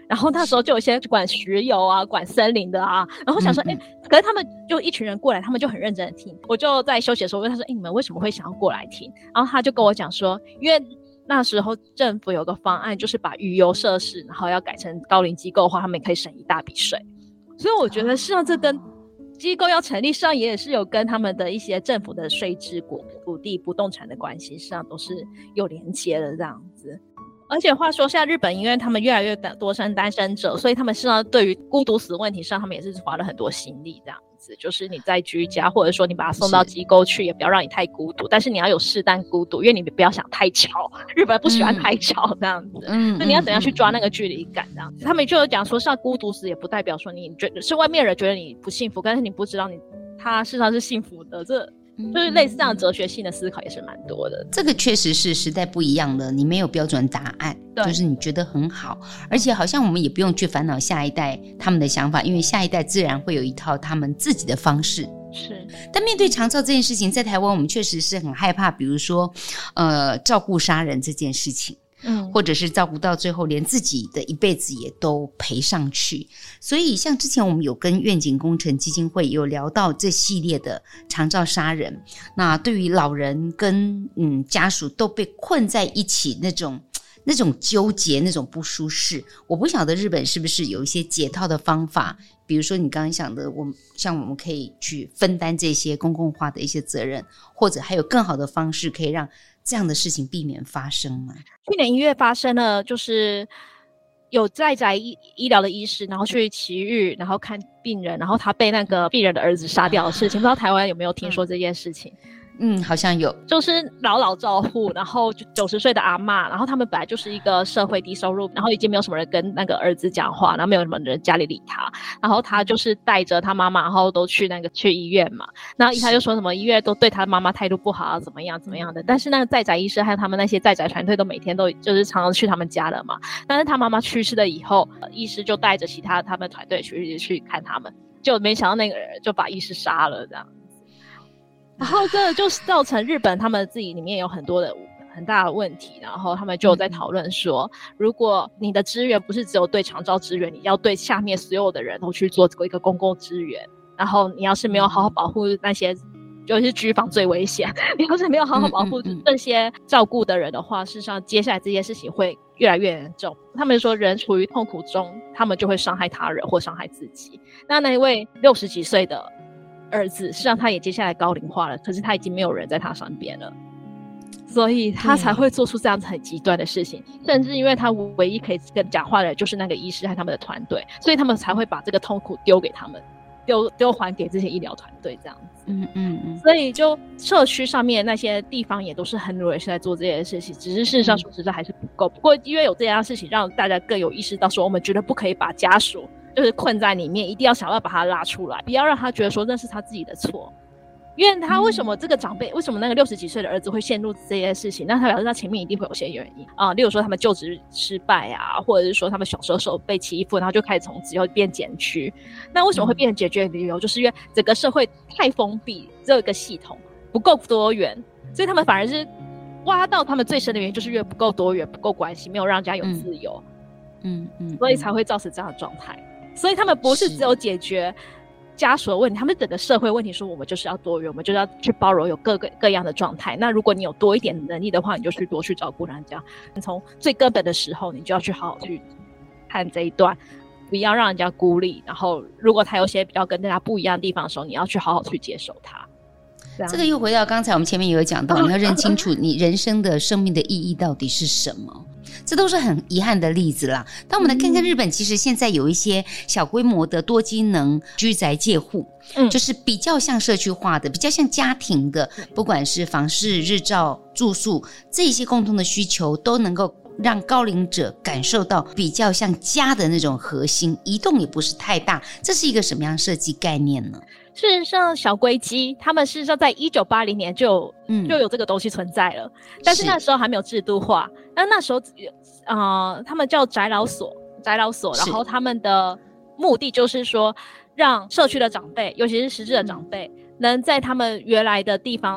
然后那时候就有一些管石油啊管森林的啊，然后想说哎、嗯嗯，可是他们就一群人过来，他们就很认真的听。我就在休息的时候问他说哎，你们为什么会想要过来听？然后他就跟我讲说，因为那时候政府有个方案，就是把渔游设施然后要改成高龄机构的话，他们也可以省一大笔税。所以我觉得实际上这跟机构要成立，实际上也是有跟他们的一些政府的税制、土地、不动产的关系，实际上都是有连接的这样子。而且话说，现在日本因为他们越来越多生单身者，所以他们实际上对于孤独死问题上，他们也是花了很多心力这样子。就是你在居家，或者说你把他送到机构去，也不要让你太孤独，但是你要有适当孤独，因为你不要想太吵，日本人不喜欢太吵这样子。嗯，那你要怎样去抓那个距离感这样子？他们就有讲说，像孤独死也不代表说你觉得是外面人觉得你不幸福，但是你不知道你他事实上是幸福的，这就是类似这样哲学性的思考也是蛮多的。
这个确实是时代不一样了，你没有标准答案，就是你觉得很好，而且好像我们也不用去烦恼下一代他们的想法，因为下一代自然会有一套他们自己的方式。
是，
但面对长照这件事情，在台湾我们确实是很害怕，比如说呃，照顾杀人这件事情。嗯，或者是照顾到最后连自己的一辈子也都赔上去。所以像之前我们有跟愿景工程基金会有聊到这系列的长照杀人，那对于老人跟嗯家属都被困在一起那种那种纠结，那种不舒适，我不晓得日本是不是有一些解套的方法，比如说你刚刚想的，我们像我们可以去分担这些公共化的一些责任，或者还有更好的方式可以让这样的事情避免发生吗？
去年一月发生了，就是有在宅 医, 医疗的医师，然后去奇遇，然后看病人，然后他被那个病人的儿子杀掉的事情，不知道台湾有没有听说这件事情？
嗯，好像有，
就是老老照护，然后九十岁的阿嬷，然后他们本来就是一个社会低收入，然后已经没有什么人跟那个儿子讲话，然后没有什么人家里理他，然后他就是带着他妈妈，然后都去那个去医院嘛，然后医生就说什么医院都对他妈妈态度不好啊，怎么样怎么样的，但是那个在宅医师还有他们那些在宅团队都每天都就是常常去他们家了嘛，但是他妈妈去世了以后，医师就带着其他他们团队去去看他们，就没想到那个人就把医师杀了这样。然后这就造成日本他们自己里面有很多的很大的问题，然后他们就在讨论说，如果你的资源不是只有对长照资源，你要对下面所有的人都去做一个公共资源，然后你要是没有好好保护那些，尤其是居房最危险，你要是没有好好保护这些照顾的人的话，事实上接下来这些事情会越来越严重。他们说人处于痛苦中，他们就会伤害他人或伤害自己。那那一位六十几岁的儿子，实际上他也接下来高龄化了，可是他已经没有人在他身边了，所以他才会做出这样子很极端的事情。甚至因为他唯一可以跟讲话的人就是那个医师和他们的团队，所以他们才会把这个痛苦丢给他们，丢丢还给这些医疗团队这样子。嗯嗯嗯。所以就社区上面那些地方也都是很努力在做这些事情，只是事实上说实在还是不够。不过因为有这样的事情，让大家更有意识到说，我们绝对不可以把家属就是困在里面，一定要想要把他拉出来，不要让他觉得说那是他自己的错。因为他为什么这个长辈、嗯、为什么那个六十几岁的儿子会陷入这些事情，那他表示他前面一定会有些原因啊、呃，例如说他们就职失败啊，或者是说他们小时候被欺负，然后就开始从此以后变检区。那为什么会变成解决的理由、嗯、就是因为整个社会太封闭，这个系统不够多元，所以他们反而是挖到他们最深的原因，就是因为不够多元，不够关系，没有让人家有自由。嗯 嗯, 嗯，所以才会造成这样的状态。所以他们不是只有解决家属的问题，他们整个社会问题说我们就是要多元，我们就是要去包容有各个各样的状态。那如果你有多一点能力的话，你就去多去照顾人家。从最根本的时候，你就要去好好去看这一段，不要让人家孤立。然后如果他有些比较跟大家不一样的地方的时候，你要去好好去接受他。
这, 这个又回到刚才我们前面有讲到，你要认清楚你人生的生命的意义到底是什么。这都是很遗憾的例子啦。但我们来看看日本，其实现在有一些小规模的多机能居宅借户、嗯、就是比较像社区化的，比较像家庭的，不管是房事、日照、住宿，这些共同的需求都能够让高龄者感受到比较像家的那种核心，移动也不是太大。这是一个什么样设计概念呢？
事实上小龟机他们事实上在一九八零年就有、嗯、就有这个东西存在了，但是那时候还没有制度化。那那时候呃，他们叫宅老所宅老所，然后他们的目的就是说让社区的长辈，尤其是失智的长辈、嗯、能在他们原来的地方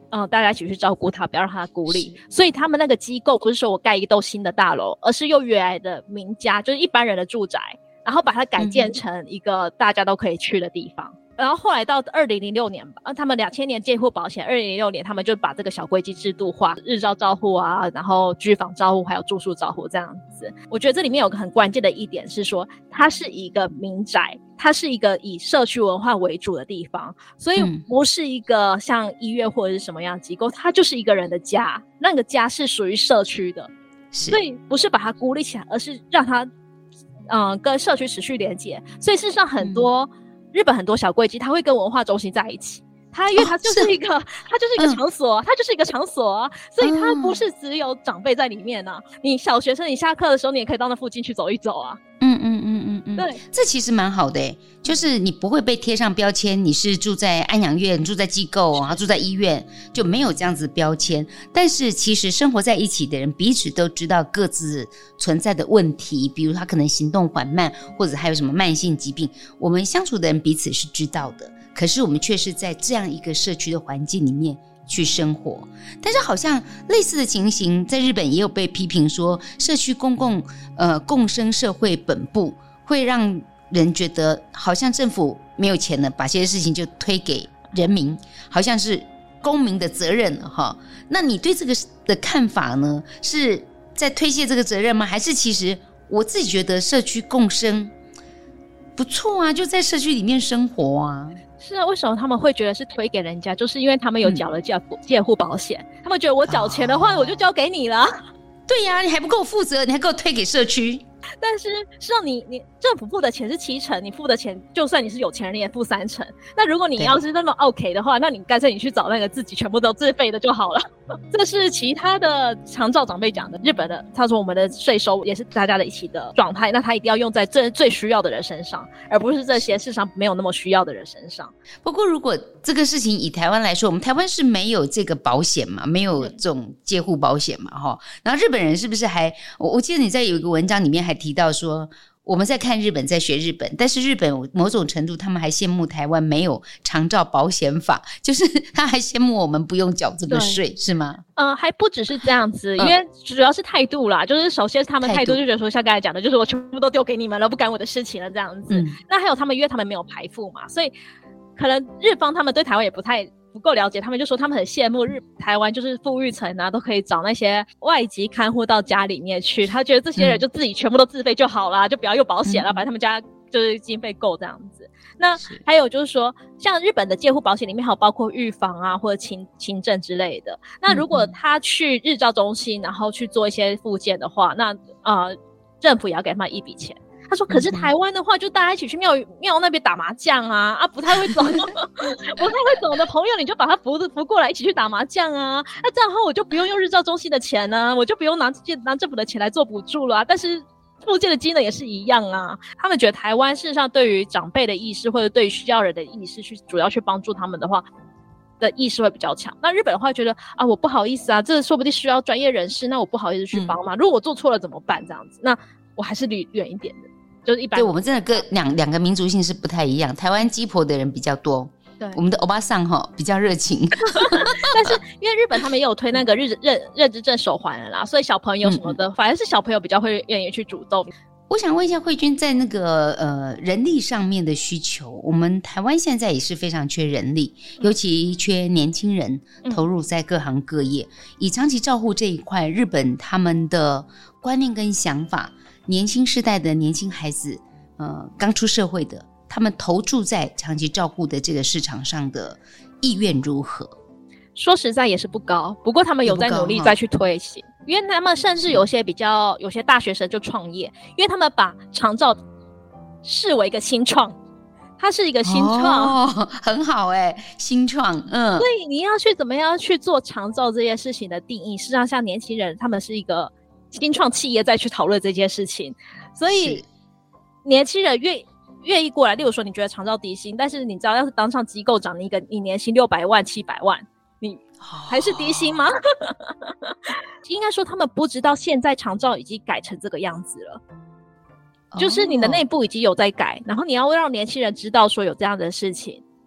嗯，大家一起去照顾他，不要让他孤立。所以他们那个机构不是说我盖一栋新的大楼，而是用原来的民家，就是一般人的住宅，然后把它改建成一个大家都可以去的地方。嗯，然后后来到二零零六年吧，他们两千年介护保险，二零零六年他们就把这个小规矩制度化，日照照护啊，然后居房照护还有住宿照护这样子。我觉得这里面有个很关键的一点是说，它是一个民宅，它是一个以社区文化为主的地方，所以不是一个像医院或者是什么样的机构，它就是一个人的家，那个家是属于社区的，所以不是把它孤立起来，而是让它嗯跟社区持续连接。所以事实上很多、嗯日本很多小柜机，它会跟文化中心在一起，它因为它就是一个、哦、是它就是一个场所、啊嗯、它就是一个场所啊，所以它不是只有长辈在里面啊、嗯、你小学生你下课的时候你也可以到那附近去走一走啊。
嗯嗯嗯嗯嗯，
对，
这其实蛮好的耶，就是你不会被贴上标签，你是住在安养院，住在机构，然后住在医院，就没有这样子标签。但是其实生活在一起的人彼此都知道各自存在的问题，比如他可能行动缓慢，或者还有什么慢性疾病，我们相处的人彼此是知道的，可是我们却是在这样一个社区的环境里面去生活。但是好像类似的情形在日本也有被批评说，社区公共呃共生社会本部会让人觉得好像政府没有钱了，把这些事情就推给人民，好像是公民的责任了哈。那你对这个的看法呢？是在推卸这个责任吗？还是其实我自己觉得社区共生不错啊，就在社区里面生活啊。
是啊，为什么他们会觉得是推给人家？就是因为他们有缴了介护、嗯、介护保险，他们觉得我缴钱的话、哦、我就交给你了。
对呀、啊，你还不够负责，你还给我推给社区。
但是事实上你你政府付的钱是七成，你付的钱就算你是有钱人你也付三成。那如果你要是那么 OK 的话，那你干脆你去找那个自己全部都自费的就好了。这是其他的长照长辈讲的，日本的他说我们的税收也是大家的一起的状态，那他一定要用在这最需要的人身上，而不是这些事实上没有那么需要的人身上。
不过如果这个事情以台湾来说，我们台湾是没有这个保险嘛，没有这种介护保险嘛齁。然后日本人是不是还，我我记得你在有一个文章里面还提到说，我们在看日本，在学日本，但是日本某种程度他们还羡慕台湾没有长照保险法，就是他还羡慕我们不用缴这个税，是吗？
呃，还不只是这样子，因为主要是态度啦，就是首先他们态度就觉得说像刚才讲的，就是我全部都丢给你们了，不干我的事情了这样子、嗯、那还有他们因为他们没有排富嘛，所以可能日方他们对台湾也不太不够了解，他们就说他们很羡慕日台湾就是富裕层啊，都可以找那些外籍看护到家里面去，他觉得这些人就自己全部都自费就好啦、嗯、就不要用保险了、嗯、反正他们家就是经费够这样子。那还有就是说像日本的介护保险里面还有包括预防啊或者轻轻症之类的，那如果他去日照中心然后去做一些复健的话，那呃政府也要给他们一笔钱。他说可是台湾的话就大家一起去庙庙那边打麻将啊啊不太会走不太会走的朋友你就把他扶扶过来一起去打麻将啊，那这样的话我就不用用日照中心的钱啊，我就不用拿拿政府的钱来做补助了啊，但是复健的金额也是一样啊。他们觉得台湾事实上对于长辈的意识或者对于需要人的意识去主要去帮助他们的话的意识会比较强。那日本的话觉得啊我不好意思啊，这说不定需要专业人士，那我不好意思去帮忙、嗯、如果我做错了怎么办这样子，那我还是离远一点的，就是一般。对，
我们真的跟两两个民族性是不太一样，台湾鸡婆的人比较多，对，我们的欧巴桑哈比较热情
但是因为日本他们也有推那个日认认知症手环了啦，所以小朋友什么的、嗯、反而是小朋友比较会愿意去主动。
我想问一下慧君，在那个呃人力上面的需求，我们台湾现在也是非常缺人力、嗯、尤其缺年轻人投入在各行各业、嗯、以长期照护这一块，日本他们的观念跟想法，年轻世代的年轻孩子呃刚出社会的，他们投注在长期照护的这个市场上的意愿如何？
说实在也是不高，不过他们有在努力再去推行，因为他们甚至有些比较有些大学生就创业，因为他们把长照视为一个新创，它是一个新创、
哦、很好耶、欸、新创。嗯，
所以你要去怎么样去做长照这件事情的定义，事实上像年轻人他们是一个新创企业再去讨论这件事情，所以年轻人愿愿意过来，例如说你觉得长照低薪，但是你知道要是当上机构长，你一个你年薪六百万七百万，你还是低薪吗？应该说他们不知道现在长照已经改成这个样子了、哦、就是你的内部已经有在改，然后你要让年轻人知道说有这样的事情，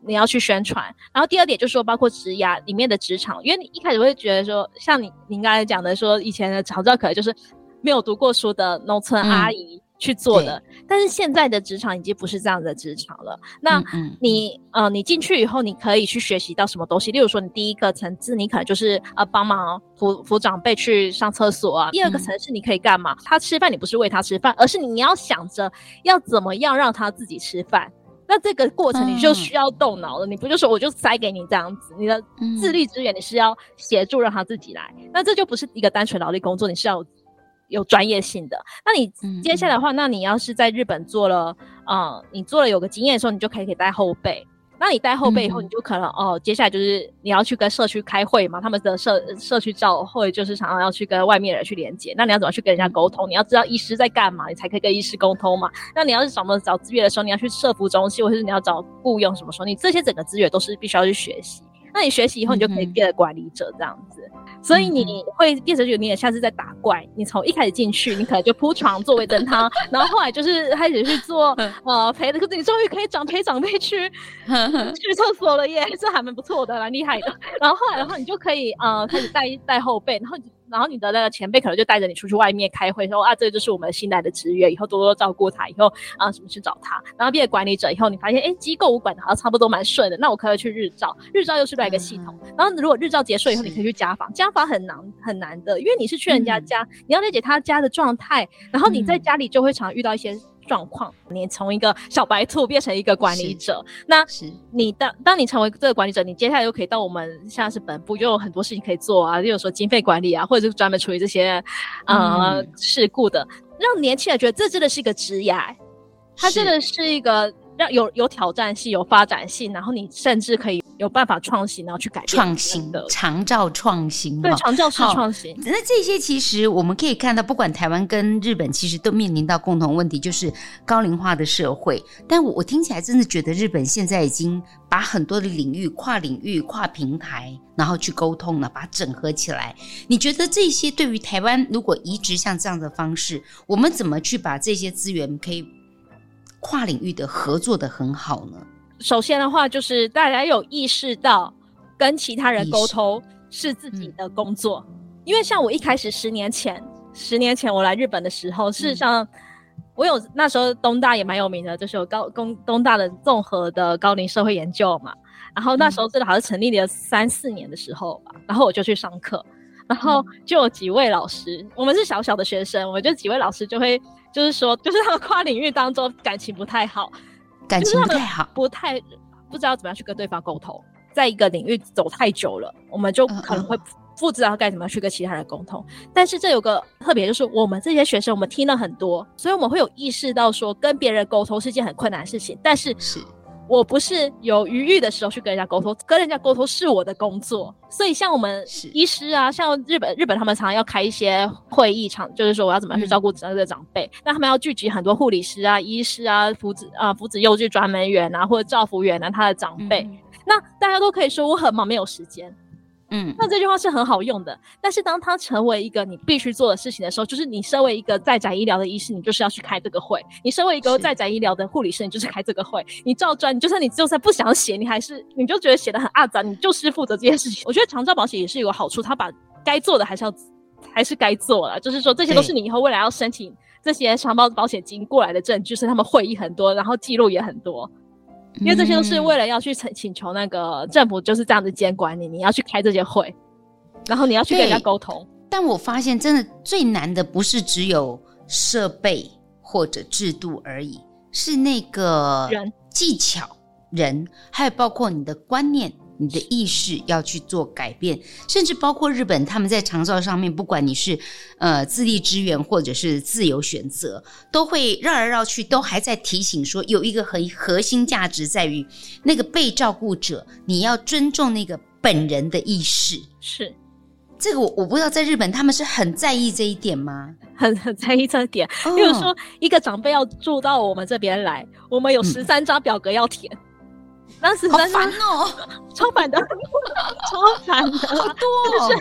你要去宣传。然后第二点就是说包括职涯里面的职场，因为你一开始会觉得说像你您刚才讲的说以前的长照可能就是没有读过书的农村阿姨去做的、嗯、但是现在的职场已经不是这样的职场了。那你、嗯嗯、呃，你进去以后你可以去学习到什么东西，例如说你第一个层次你可能就是呃帮忙扶扶长辈去上厕所啊，第二个层次你可以干嘛、嗯、他吃饭你不是喂他吃饭，而是你要想着要怎么样让他自己吃饭，那这个过程你就需要动脑了、嗯、你不就说我就塞给你这样子，你的自立支援你是要协助让他自己来、嗯、那这就不是一个单纯劳力工作，你是要有专业性的。那你接下来的话、嗯、那你要是在日本做了呃，你做了有个经验的时候，你就可以可以带后辈。那你带后辈以后、嗯、你就可能哦，接下来就是你要去跟社区开会嘛，他们的社社区照会就是常常要去跟外面的人去连接，那你要怎么去跟人家沟通，你要知道医师在干嘛，你才可以跟医师沟通嘛。那你要是找么找资源的时候，你要去社福中心或者是你要找雇用什么时候，你这些整个资源都是必须要去学习。那你学习以后你就可以变得管理者这样子、嗯、所以你会变成你也下次在打怪，你从一开始进去你可能就铺床做味噌汤然后后来就是开始去做呃陪的，可是你终于可以长陪长辈去去厕所了耶，这还蛮不错的，蛮厉害的。然后后来的话你就可以呃开始带带后辈，然后然后你的那个前辈可能就带着你出去外面开会，说啊，这个就是我们新来的职员，以后多多照顾他，以后啊什么去找他。然后变成管理者以后，你发现哎，机构我管的好像差不多蛮顺的，那我可以去日照，日照又是另外一个系统。嗯、然后如果日照结束以后，你可以去家访，家访很难很难的，因为你是去人家家，嗯、你要了解他家的状态，然后你在家里就会常遇到一些状况，你从一个小白兔变成一个管理者，那你当当你成为这个管理者，你接下来又可以到我们像是本部，就有很多事情可以做啊，例如说经费管理啊，或者是专门处理这些呃、嗯、事故的，让年轻人觉得这真的是一个职涯，它真的是一个让有有挑战性、有发展性，然后你甚至可以有办法创新，然后去改变
创新的长照创新，
对，长照式创新。
那这些其实我们可以看到，不管台湾跟日本，其实都面临到共同问题，就是高龄化的社会。但我我听起来真的觉得日本现在已经把很多的领域、跨领域、跨平台，然后去沟通了，把它整合起来。你觉得这些对于台湾，如果移植像这样的方式，我们怎么去把这些资源可以跨领域的合作的很好呢？
首先的话就是大家有意识到跟其他人沟通是自己的工作、嗯、因为像我一开始十年前十年前我来日本的时候，事实上、嗯、我有那时候东大也蛮有名的，就是有高东大的综合的高龄社会研究嘛，然后那时候真的好像成立了三四年的时候吧，然后我就去上课，然后就有几位老师、嗯、我们是小小的学生，我觉得几位老师就会就是说就是他们跨领域当中感情不太好，
感情不太好，
不太不知道怎么样去跟对方沟通，在一个领域走太久了，我们就可能会不知道该怎么样去跟其他人沟通。但是这有个特别，就是我们这些学生我们听了很多，所以我们会有意识到说跟别人沟通是件很困难的事情，但是我不是有余裕的时候去跟人家沟通，跟人家沟通是我的工作。所以像我们医师啊，像日本日本他们常常要开一些会议场，就是说我要怎么样去照顾这个长辈、嗯、那他们要聚集很多护理师啊、医师啊、福祉啊、福祉幼稚专门员啊，或者照服员啊，他的长辈、嗯、那大家都可以说我很忙没有时间，嗯，那这句话是很好用的，但是当它成为一个你必须做的事情的时候，就是你身为一个在宅医疗的医师，你就是要去开这个会；你身为一个在宅医疗的护理师，你就是开这个会。你照专，你就算你就算不想写，你还是你就觉得写得很阿杂，你就是负责这件事情。我觉得长照保险也是有好处，它把该做的还是要还是该做了，就是说这些都是你以后未来要申请这些长保保险金过来的证据，所以他们会议很多，然后记录也很多。因为这些都是为了要去请求那个政府就是这样子监管你，你要去开这些会，然后你要去跟人家沟通。
但我发现真的最难的不是只有设备或者制度而已，是那个人技巧人，还有包括你的观念你的意识要去做改变，甚至包括日本他们在长照上面，不管你是呃自立支援或者是自由选择，都会绕来绕去，都还在提醒说有一个很核心价值在于那个被照顾者你要尊重那个本人的意识。
是
这个我我不知道在日本他们是很在意这一点吗？
很很在意这一点、哦、比如说一个长辈要住到我们这边来，我们有十三张表格要填、嗯，那十三张
好烦哦，
超烦的，超烦的，
好多、哦。
就是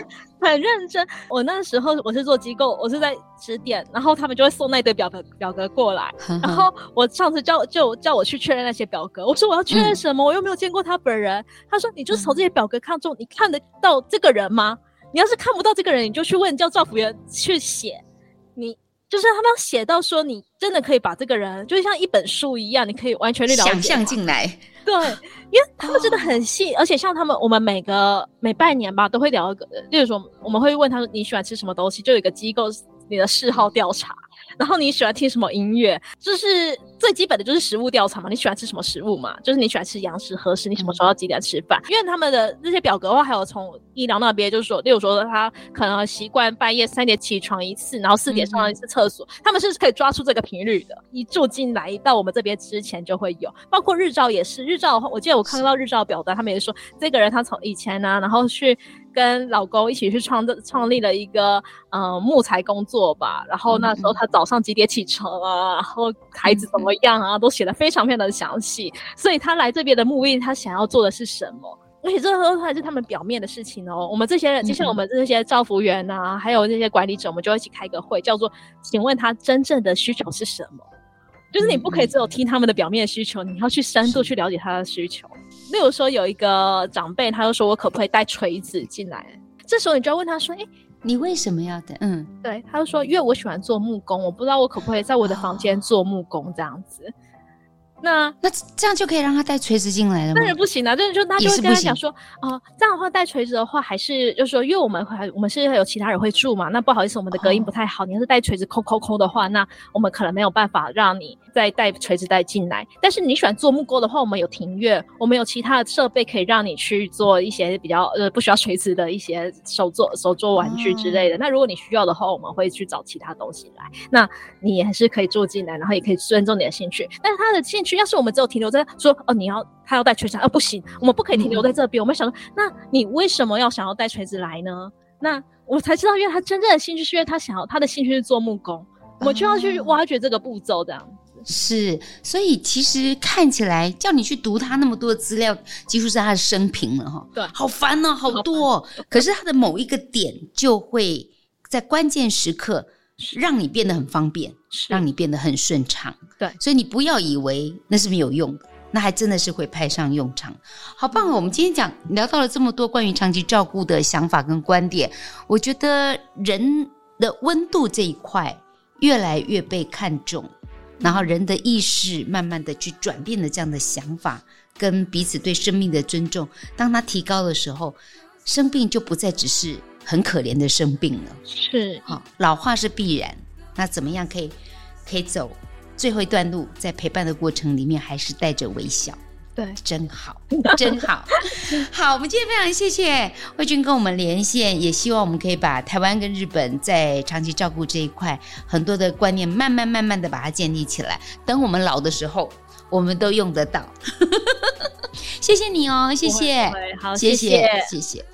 很认真。我那时候我是做机构，我是在指点，然后他们就会送那堆表格表格过来，然后我上次叫就叫我去确认那些表格，我说我要确认什么、嗯、我又没有见过他本人。他说你就是从这些表格看中、嗯、你看得到这个人吗？你要是看不到这个人，你就去问叫照服员去写。你就是他们要写到说你真的可以把这个人就像一本书一样，你可以完全去了解想
象进来。
对，因为他们真的很细、哦、而且像他们我们每个每半年吧都会聊一个，例如说我们会问他说你喜欢吃什么东西，就有一个机构你的嗜好调查，然后你喜欢听什么音乐，就是最基本的就是食物调查嘛，你喜欢吃什么食物嘛，就是你喜欢吃洋食和食，你什么时候要几点吃饭、嗯、因为他们的这些表格的话还有从医疗那边就是说例如说他可能习惯半夜三点起床一次，然后四点上一次厕所、嗯、他们是可以抓出这个频率的，一住进来到我们这边之前就会有，包括日照也是，日照的话我记得我看到日照表单他们也说这个人他从以前呢、啊、然后去跟老公一起去创创立了一个呃木材工作吧，然后那时候他早上几点起床啊，然后孩子怎么样啊，都写得非常非常的详细，所以他来这边的目的他想要做的是什么，而且这都还是他们表面的事情哦。我们这些人，就像我们这些照服员啊，还有这些管理者，我们就一起开个会，叫做请问他真正的需求是什么，就是你不可以只有听他们的表面需求，你要去深度去了解他的需求。例如说有一个长辈他就说我可不可以带锤子进来，这时候你就要问他说诶
你为什么要带？嗯，
对，他就说因为我喜欢做木工，我不知道我可不可以在我的房间做木工这样子、哦、那
那这样就可以让他带锤子进来了吗？
当然不行啊，就是就他就会跟他讲说哦、呃，这样的话带锤子的话还是就是说因为我们还我们是有其他人会住嘛，那不好意思我们的隔音不太好、哦、你要是带锤子抠抠抠的话，那我们可能没有办法让你再带锤子带进来，但是你喜欢做木工的话，我们有庭院，我们有其他的设备可以让你去做一些比较呃不需要锤子的一些手作手作玩具之类的、哦、那如果你需要的话我们会去找其他东西来，那你也是可以住进来，然后也可以尊重你的兴趣，但是他的兴趣要是我们只有停留在说哦你要他要带锤子啊不行，我们不可以停留在这边、嗯、我们想说那你为什么要想要带锤子来呢？那我才知道因为他真正的兴趣是因为他想要他的兴趣是做木工，我们就要去挖掘这个步骤这样子。
是，所以其实看起来叫你去读他那么多的资料几乎是他的生平了哈，
对，
好烦哦，好多、哦、可是他的某一个点就会在关键时刻让你变得很方便，让你变得很顺畅，
对，
所以你不要以为那是没有用的，那还真的是会派上用场。好棒哦，我们今天讲聊到了这么多关于长期照顾的想法跟观点，我觉得人的温度这一块越来越被看重，然后人的意识慢慢的去转变了这样的想法跟彼此对生命的尊重，当它提高的时候，生病就不再只是很可怜的生病了，
是、
哦、老化是必然，那怎么样可以可以走最后一段路，在陪伴的过程里面还是带着微笑，
对，
真好真好好，我们今天非常谢谢慧君跟我们连线，也希望我们可以把台湾跟日本在长期照顾这一块很多的观念慢慢慢慢的把它建立起来，等我们老的时候我们都用得到谢谢你哦，谢谢，
好，
谢
谢谢
谢谢。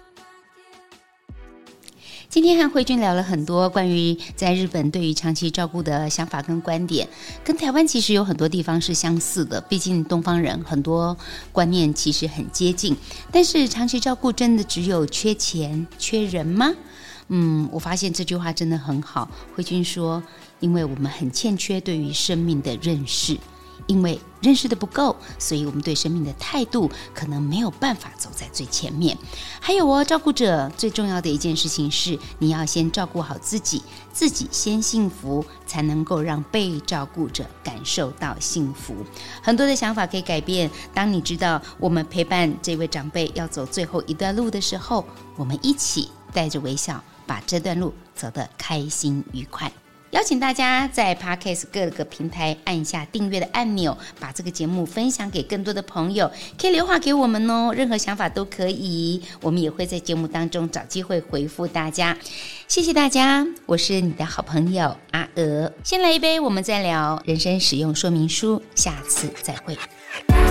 今天和慧君聊了很多关于在日本对于长期照顾的想法跟观点，跟台湾其实有很多地方是相似的，毕竟东方人很多观念其实很接近，但是长期照顾真的只有缺钱缺人吗？嗯，我发现这句话真的很好，慧君说因为我们很欠缺对于生命的认识，因为认识的不够，所以我们对生命的态度可能没有办法走在最前面。还有哦，照顾者最重要的一件事情是你要先照顾好自己，自己先幸福，才能够让被照顾者感受到幸福。很多的想法可以改变，当你知道我们陪伴这位长辈要走最后一段路的时候，我们一起带着微笑把这段路走得开心愉快。邀请大家在 Podcast 各个平台按下订阅的按钮，把这个节目分享给更多的朋友，可以留话给我们哦，任何想法都可以，我们也会在节目当中找机会回复大家。谢谢大家，我是你的好朋友阿娥，先来一杯，我们再聊人生使用说明书，下次再会。